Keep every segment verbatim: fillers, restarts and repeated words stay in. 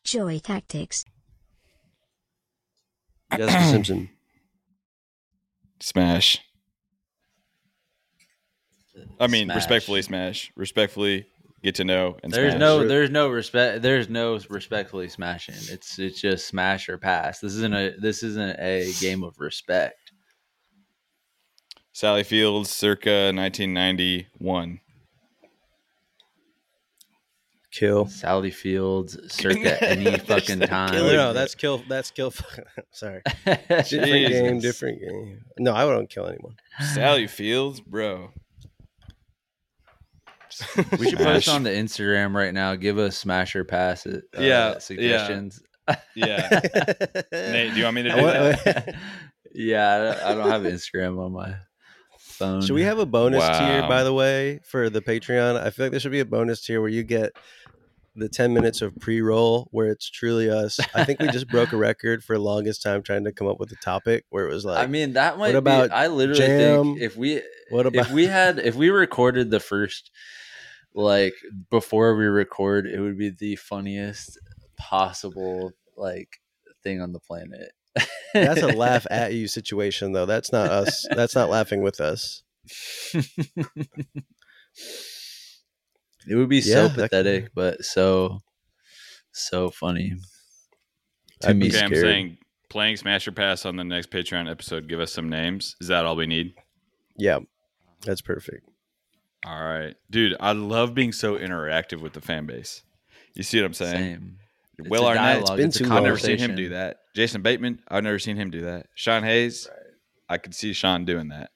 Joy Tactics. Jessica Simpson. Smash. I mean, Smash. respectfully smash. Respectfully get to know and There's smash. no, there's no respect. There's no respectfully smashing. It's it's just smash or pass. This isn't a this isn't a game of respect. Sally Fields, circa nineteen ninety-one. Kill. Sally Fields, circa any fucking time. No, no, that's kill. That's kill. Sorry. Different game, different game. No, I wouldn't kill anyone. Sally Fields, bro. We should post on the Instagram right now. Give us smash or pass it. Uh, Yeah, suggestions. Yeah. Nate, do you want me to do that? Yeah, I don't have Instagram on my phone. Should we have a bonus Wow. tier, by the way, for the Patreon? I feel like there should be a bonus tier where you get the ten minutes of pre-roll where it's truly us. I think we just broke a record for longest time trying to come up with a topic where it was like, I mean, that might what about be, I literally jam? think if we What about if we had if we recorded the first, like, before we record, it would be the funniest possible like thing on the planet. That's a laugh at you situation, though. That's not us. That's not laughing with us. It would be Yeah, so that pathetic, could- but so so funny. To I'd me, be Okay, I'm scared. saying playing Smash or Pass on the next Patreon episode. Give us some names. Is that all we need? Yeah, that's perfect. All right. Dude, I love being so interactive with the fan base. You see what I'm saying? same. It's Will a Arnett, dialogue, been it's a too long. I've never seen him conversation. do that. Jason Bateman, I've never seen him do that. Sean Hayes, I could see Sean doing that.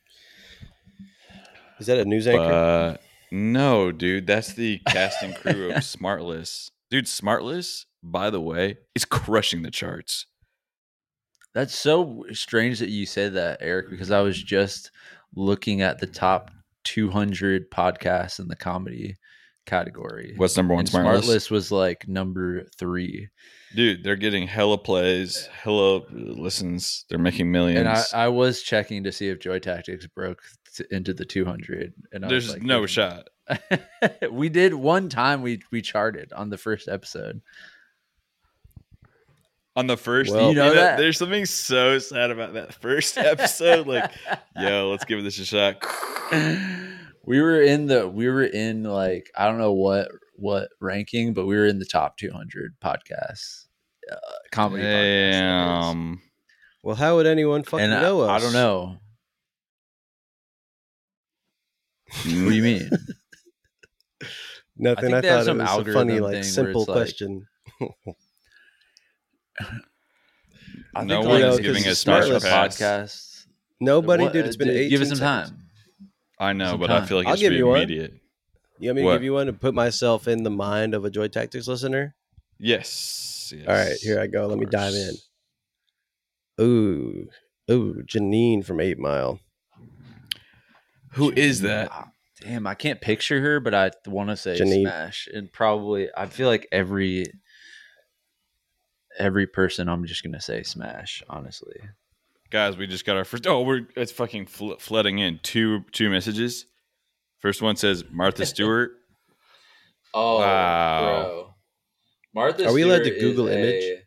Is that a news anchor? But no, dude, that's the cast and crew of Smartless. Dude, Smartless, by the way, is crushing the charts. That's so strange that you said that, Eric, because I was just looking at the top two hundred podcasts in the comedy category. What's number one? And Smartless? Smartless was like number three. Dude, they're getting hella plays, hella listens. They're making millions. And I, I was checking to see if Joy Tactics broke t- into the two hundred. And I There's was like, no there's- shot. We did one time. We we charted on the first episode. On the first, Well- You know that? there's something so sad about that first episode. Like, yo, let's give this a shot. We were in the we were in like I don't know what what ranking, but we were in the top two hundred podcasts, uh, comedy podcasts. that is. Damn. Well, how would anyone fucking And I, know us? I don't know. What do you mean? Nothing. I I, think they have thought some it was a algorithm funny, thing like, where simple it's like- question. I No think one like is know, giving 'cause a special Smartless pass. podcasts. Nobody, What- dude. It's been uh, eighteen Give us some seconds. time. I know, Some but I time. feel like I'll it should give be you one. immediate. You want me What? to give you one to put myself in the mind of a Joy Tactics listener? Yes. yes. All right, here I go. Of Let me dive in. course. Ooh, ooh, Janine from Eight Mile. Who is that? Ah, Damn, I can't picture her, but I want to say Janine. Smash. And probably, I feel like every every person, I'm just gonna say Smash. Honestly, Guys, we just got our first. Oh, we're it's fucking fl- flooding in. Two two messages. First one says Martha Stewart. oh Wow. bro, Martha. Are we allowed to Stewart is Google a- image?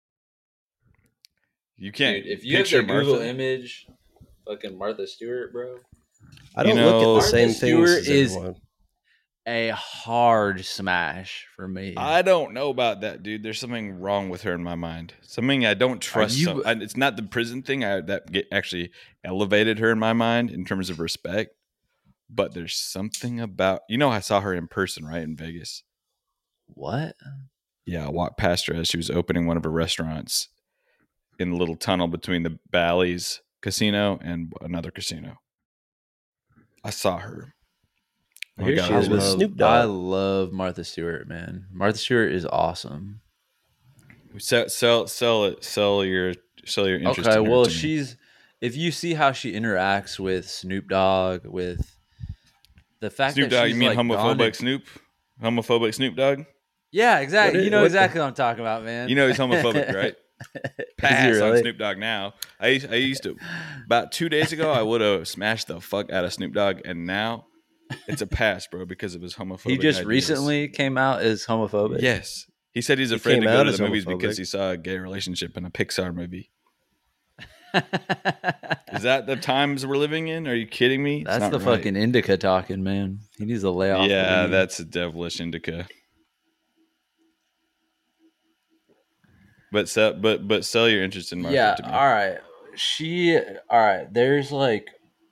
You can't. Dude, if you have picture the Google Martha. image, fucking Martha Stewart, bro, I don't You look at know- the same Martha things Stewart as is- everyone. a hard smash for me. I don't know about that, dude. There's something wrong with her in my mind. Something I don't trust. you- some- I, it's not the prison thing I, that get, actually elevated her in my mind in terms of respect. But there's something about you know I saw her in person, right, in Vegas. What? Yeah, I walked past her as she was opening one of her restaurants in the little tunnel between the Bally's casino and another casino. I saw her. Oh my Here God, she I is with love- Snoop I Dogg. love Martha Stewart, man. Martha Stewart is awesome. Sell, sell, sell it. Sell your, sell your interest. Okay, in her well, to me. she's if you see how she interacts with Snoop Dogg, with the fact Snoop that Dogg. she's You mean like homophobic gone in- Snoop? Homophobic Snoop Dogg? Yeah, exactly. What is- you know what exactly what I'm talking about, man. You know he's homophobic, right? Is Pass he on really? Snoop Dogg now. I used, I used to about two days ago. I would have smashed the fuck out of Snoop Dogg, and now it's a pass, bro, because of his homophobic. He just ideas. recently came out as homophobic. Yes, He said he's He afraid came to go out to as the movies because homophobic. he saw a gay relationship in a Pixar movie. Is that the times we're living in? Are you kidding me? It's That's not the right. fucking indica talking, man. He needs to lay off. Yeah, the weed. that's a devilish indica. But sell, but but sell your interest in Martha Yeah. to me. All right. She. All right. There's like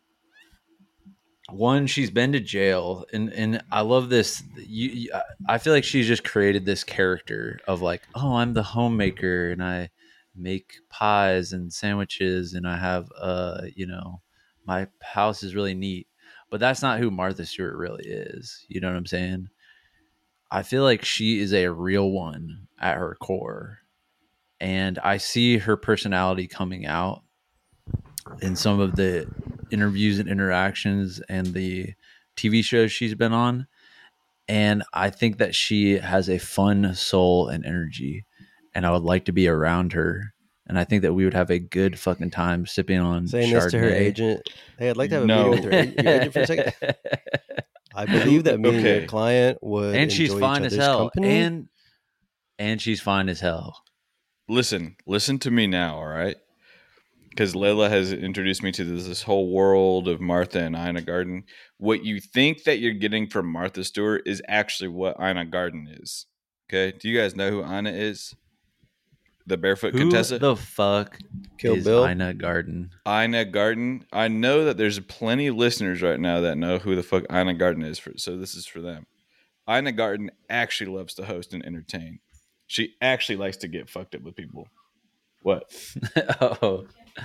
one. She's been to jail, and and I love this. You, you, I feel like she's just created this character of like, oh, I'm the homemaker, and I make pies and sandwiches, and I have uh, you know, my house is really neat. But that's not who Martha Stewart really is. You know what I'm saying? I feel like she is a real one at her core. And I see her personality coming out in some of the interviews and interactions and the T V shows she's been on. And I think that she has a fun soul and energy. And I would like to be around her. And I think that we would have a good fucking time sipping on Saying Chardonnay. this to her agent. Hey, I'd like to have a No. meeting with her, a- your agent for a second. I believe that me and Okay. your client would And she's enjoy fine each as other's hell. company. And and she's fine as hell. Listen, listen to me now, all right? Because Layla has introduced me to this, this whole world of Martha and Ina Garten. What you think that you're getting from Martha Stewart is actually what Ina Garten is. Okay? Do you guys know who Ina is? The barefoot Who Contessa? the fuck Kill is Bill. Ina Garten? Ina Garten. I know that there's plenty of listeners right now that know who the fuck Ina Garten is, for, so this is for them. Ina Garten actually loves to host and entertain. She actually likes to get fucked up with people. What? Oh.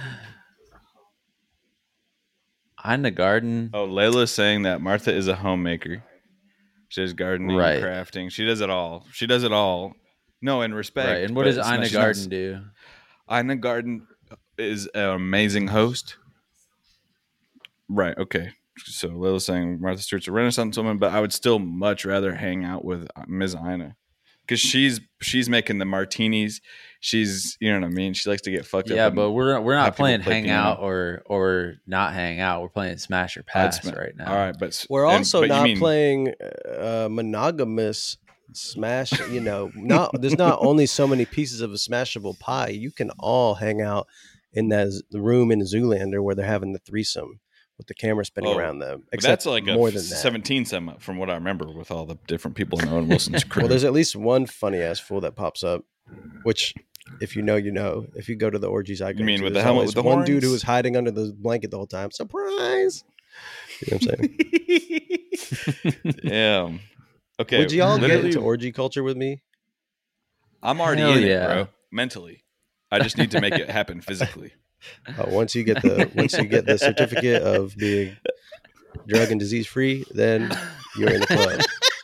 Ina Garten. Oh, Layla's saying that Martha is a homemaker. She does gardening, Right. crafting. She does it all. She does it all. No, in respect. Right. And what but does it's not- Ina she's not- Garten do? Ina Garten is an amazing host. Right. Okay. So Layla's saying Martha Stewart's a Renaissance woman, but I would still much rather hang out with Miz Ina. Because she's she's making the martinis. She's, you know what I mean? She likes to get fucked up. Yeah, and but we're we're have not people playing play hang piano. out or or not hang out. We're playing smash or I'd pass sma- right now. All right, but s- We're and- also but you not mean- playing uh, monogamous smash. You know, not there's not only so many pieces of a smashable pie. You can all hang out in that z- room in Zoolander where they're having the threesome with the camera spinning Oh, around them. But Except that's like more a than that. seventeen sum up from what I remember with all the different people in Owen Wilson's crew. Well, there's at least one funny ass fool that pops up, which, if you know, you know. If you go to the orgies I go You mean to, with the there's helmet always with the one dude who horns? was hiding under the blanket the whole time. Surprise! You know what I'm saying? Yeah. Okay. Would y'all get literally, into orgy culture with me? I'm already Hell in yeah. it, bro. Mentally, I just need to make it happen physically. Uh, once you get the once you get the certificate of being drug and disease free, then you're in the club.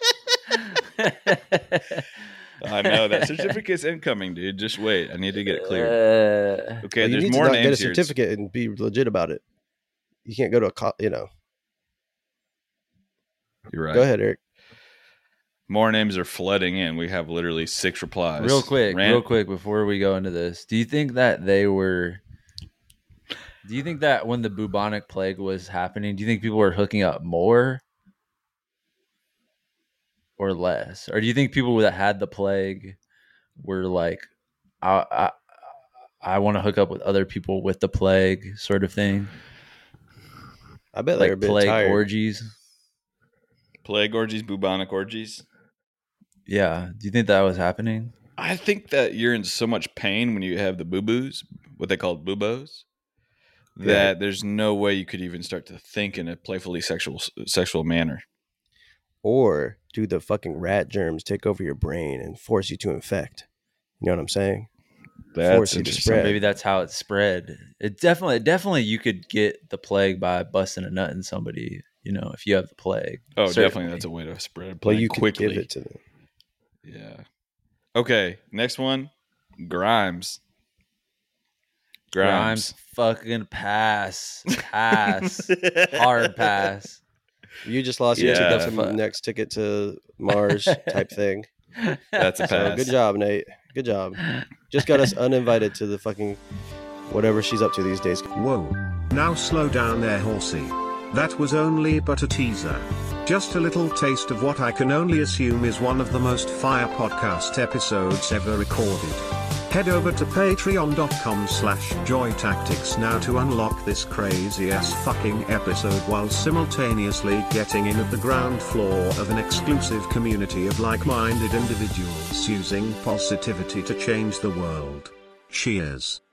I know that certificate's incoming, dude. Just wait. I need to get it cleared. Uh, Okay, Well, you there's need more to not get a names here. It's- certificate and be legit about it. You can't go to a co- you know. You're right. Go ahead, Eric. More names are flooding in. We have literally six replies. real quick, Rant- real quick before we go into this, do you think that they were? Do you think that when the bubonic plague was happening, do you think people were hooking up more or less, or do you think people that had the plague were like, I I, I want to hook up with other people with the plague, sort of thing, I bet they're a like bit plague tired. orgies? Plague orgies, bubonic orgies. Yeah, do you think that was happening? I think that you're in so much pain when you have the boo-boos, what they call boobos, that Yeah. there's no way you could even start to think in a playfully sexual sexual manner. Or do the fucking rat germs take over your brain and force you to infect? You know what I'm saying? That's Force you to interesting. spread. Maybe that's how it spread. It definitely, definitely, you could get the plague by busting a nut in somebody. You know, if you have the plague. Oh, Certainly. definitely, that's a way to spread Well, plague you could quickly. give it to them. Yeah. Okay, next one, Grimes. Grimes, Grimes. fucking pass, pass, hard pass. You just lost your Yeah. ticket to next ticket to Mars type thing. That's a So pass. good job, Nate. Good job. Just got us uninvited to the fucking whatever she's up to these days. Whoa. Now slow down there, horsey. That was only but a teaser. Just a little taste of what I can only assume is one of the most fire podcast episodes ever recorded. Head over to patreon.com slash joytactics now to unlock this crazy ass fucking episode while simultaneously getting in at the ground floor of an exclusive community of like-minded individuals using positivity to change the world. Cheers.